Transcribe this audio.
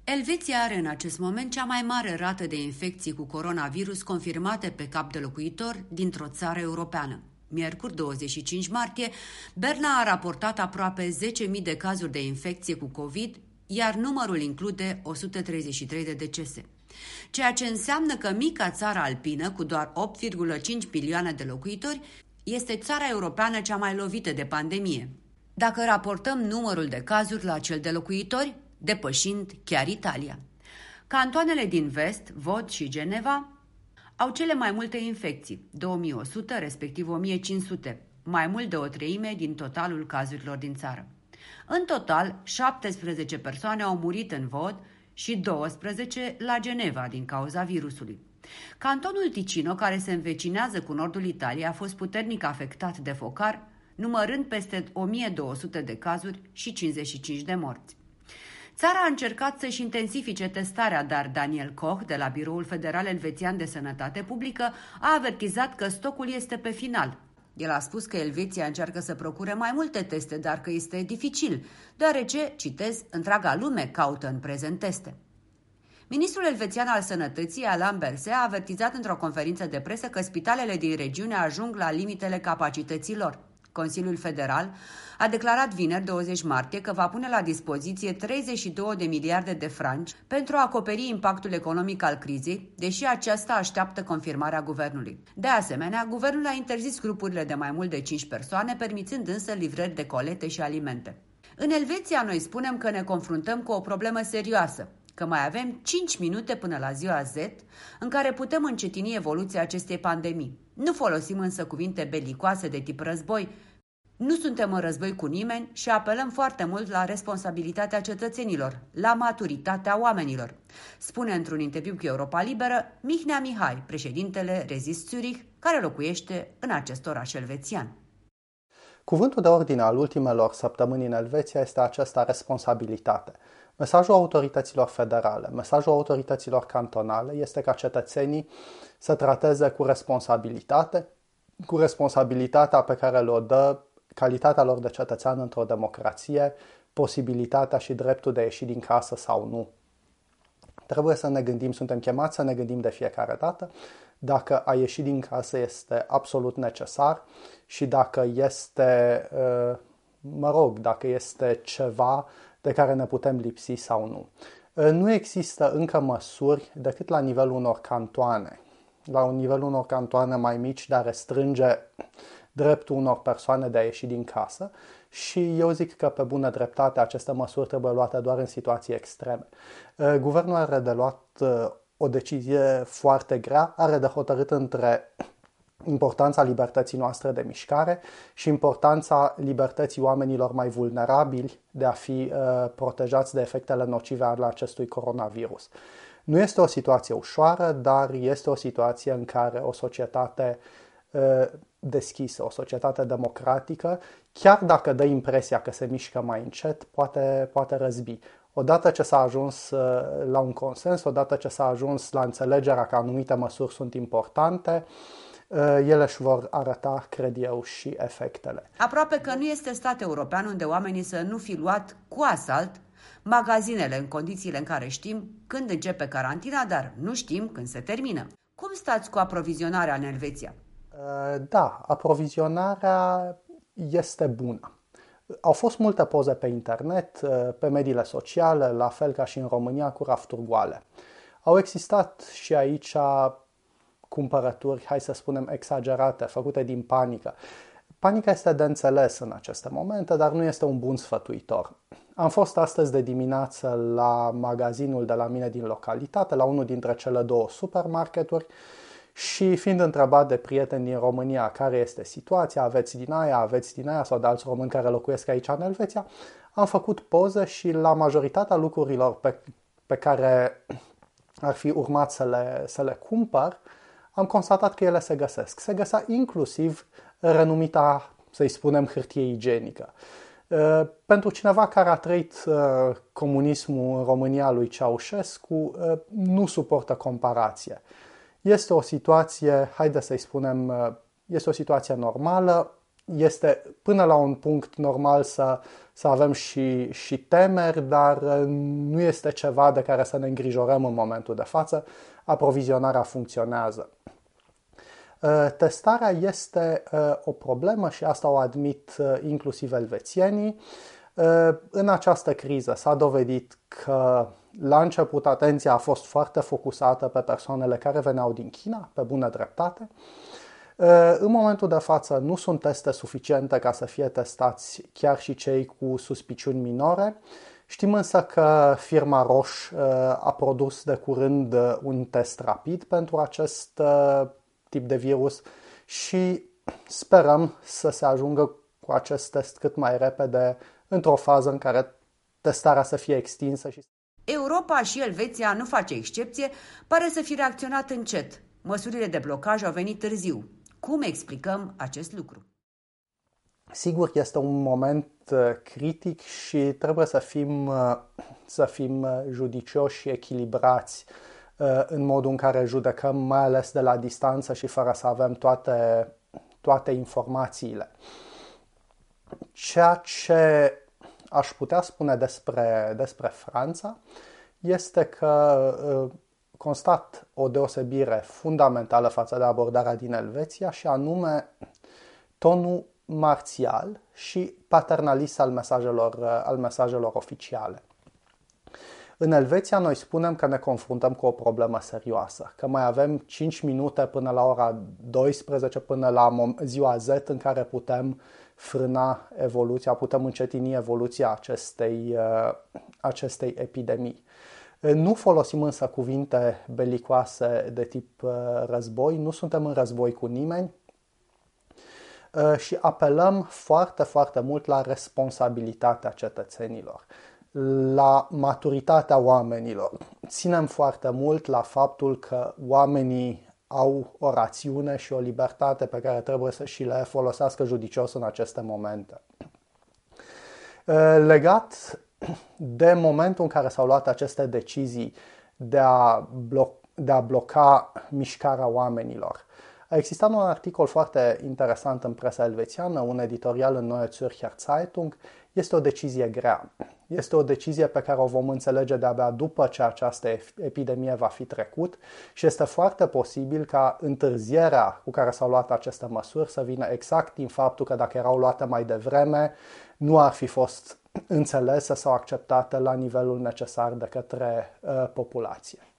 Elveția are în acest moment cea mai mare rată de infecții cu coronavirus confirmate pe cap de locuitor dintr-o țară europeană. Miercuri 25 martie, Berna a raportat aproape 10.000 de cazuri de infecție cu COVID, iar numărul include 133 de decese. Ceea ce înseamnă că mica țară alpină, cu doar 8,5 milioane de locuitori, este țara europeană cea mai lovită de pandemie. Dacă raportăm numărul de cazuri la cel de locuitori, depășind chiar Italia. Cantoanele din vest, Vaud și Geneva, au cele mai multe infecții, 2100, respectiv 1500, mai mult de o treime din totalul cazurilor din țară. În total, 17 persoane au murit în Vaud și 12 la Geneva din cauza virusului. Cantonul Ticino, care se învecinează cu nordul Italiei, a fost puternic afectat de focar, numărând peste 1200 de cazuri și 55 de morți. Țara a încercat să-și intensifice testarea, dar Daniel Koch, de la Biroul Federal Elvețian de Sănătate Publică, a avertizat că stocul este pe final. El a spus că Elveția încearcă să procure mai multe teste, dar că este dificil, deoarece, citez, întreaga lume caută în prezent teste. Ministrul elvețian al Sănătății, Alain Berset, a avertizat într-o conferință de presă că spitalele din regiune ajung la limitele capacității lor. Consiliul Federal a declarat vineri, 20 martie, că va pune la dispoziție 32 de miliarde de franci pentru a acoperi impactul economic al crizei, deși aceasta așteaptă confirmarea guvernului. De asemenea, guvernul a interzis grupurile de mai mult de 5 persoane, permițând însă livrări de colete și alimente. În Elveția noi spunem că ne confruntăm cu o problemă serioasă, că mai avem 5 minute până la ziua Z în care putem încetini evoluția acestei pandemii. Nu folosim însă cuvinte belicoase de tip război. Nu suntem în război cu nimeni și apelăm foarte mult la responsabilitatea cetățenilor, la maturitatea oamenilor, spune într-un interviu cu Europa Liberă Mihnea Mihai, președintele Resist Zurich, care locuiește în acest oraș elvețian. Cuvântul de ordine al ultimelor săptămâni în Elveția este aceasta: responsabilitate. Mesajul autorităților federale, mesajul autorităților cantonale este ca cetățenii să trateze cu responsabilitate, cu responsabilitatea pe care le-o dă calitatea lor de cetățean într-o democrație, posibilitatea și dreptul de a ieși din casă sau nu. Trebuie să ne gândim, suntem chemați să ne gândim de fiecare dată dacă a ieși din casă este absolut necesar și dacă este, dacă este ceva de care ne putem lipsi sau nu. Nu există încă măsuri decât la nivelul unor cantoane, la nivelul unor cantoane mai mici, de a restrânge dreptul unor persoane de a ieși din casă și eu zic că pe bună dreptate aceste măsuri trebuie luate doar în situații extreme. Guvernul are de luat o decizie foarte grea, are de hotărât între importanța libertății noastre de mișcare și importanța libertății oamenilor mai vulnerabili de a fi protejați de efectele nocive ale acestui coronavirus. Nu este o situație ușoară, dar este o situație în care o societate deschisă, o societate democratică, chiar dacă dă impresia că se mișcă mai încet, poate răzbi. Odată ce s-a ajuns la un consens, odată ce s-a ajuns la înțelegerea că anumite măsuri sunt importante, ele își vor arăta, cred eu, și efectele. Aproape că nu este stat european unde oamenii să nu fi luat cu asalt magazinele în condițiile în care știm când începe carantina, dar nu știm când se termină. Cum stați cu aprovizionarea în Elveția? Da, aprovizionarea este bună. Au fost multe poze pe internet, pe mediile sociale, la fel ca și în România, cu rafturi goale. Au existat și aici cumpărături, hai să spunem, exagerate, făcute din panică. Panica este de înțeles în aceste momente, dar nu este un bun sfătuitor. Am fost astăzi de dimineață la magazinul de la mine din localitate, la unul dintre cele două supermarketuri, și fiind întrebat de prieteni din România care este situația, aveți din aia sau de alți români care locuiesc aici în Elveția, am făcut poze și la majoritatea lucrurilor pe care ar fi urmat să le cumpăr, am constatat că ele se găsesc. Se găsea inclusiv renumita, să-i spunem, hârtie igienică. Pentru cineva care a trăit comunismul în România lui Ceaușescu, nu suportă comparație. Este o situație, haide să-i spunem, este o situație normală, este până la un punct normal să avem și temeri, dar nu este ceva de care să ne îngrijorăm în momentul de față. Aprovizionarea funcționează. Testarea este o problemă și asta o admit inclusiv elvețienii. În această criză s-a dovedit că la început atenția a fost foarte focusată pe persoanele care veneau din China, pe bună dreptate. În momentul de față nu sunt teste suficiente ca să fie testați chiar și cei cu suspiciuni minore. Știm însă că firma Roche a produs de curând un test rapid pentru acest tip de virus și sperăm să se ajungă cu acest test cât mai repede într-o fază în care testarea să fie extinsă. Europa și Elveția nu face excepție, pare să fi reacționat încet. Măsurile de blocaj au venit târziu. Cum explicăm acest lucru? Sigur, este un moment critic și trebuie să fim judicioși și echilibrați în modul în care judecăm, mai ales de la distanță și fără să avem toate informațiile. Ceea ce aș putea spune despre Franța este că constat o deosebire fundamentală față de abordarea din Elveția și anume tonul marțial și paternalist al mesajelor oficiale. În Elveția noi spunem că ne confruntăm cu o problemă serioasă, că mai avem 5 minute până la ora 12, până la ziua Z în care putem frâna evoluția, putem încetini evoluția acestei epidemii. Nu folosim însă cuvinte belicoase de tip război, nu suntem în război cu nimeni și apelăm foarte, foarte mult la responsabilitatea cetățenilor, la maturitatea oamenilor. Ținem foarte mult la faptul că oamenii au o rațiune și o libertate pe care trebuie să și le folosească judicios în aceste momente. Legat de momentul în care s-au luat aceste decizii de a bloca mișcarea oamenilor, a existat un articol foarte interesant în presa elvețiană, un editorial în Neue Zürcher Zeitung. Este o decizie grea. Este o decizie pe care o vom înțelege de-abia după ce această epidemie va fi trecut și este foarte posibil ca întârzierea cu care s-au luat aceste măsuri să vină exact din faptul că dacă erau luate mai devreme, nu ar fi fost înțelese sau acceptate la nivelul necesar de către populație.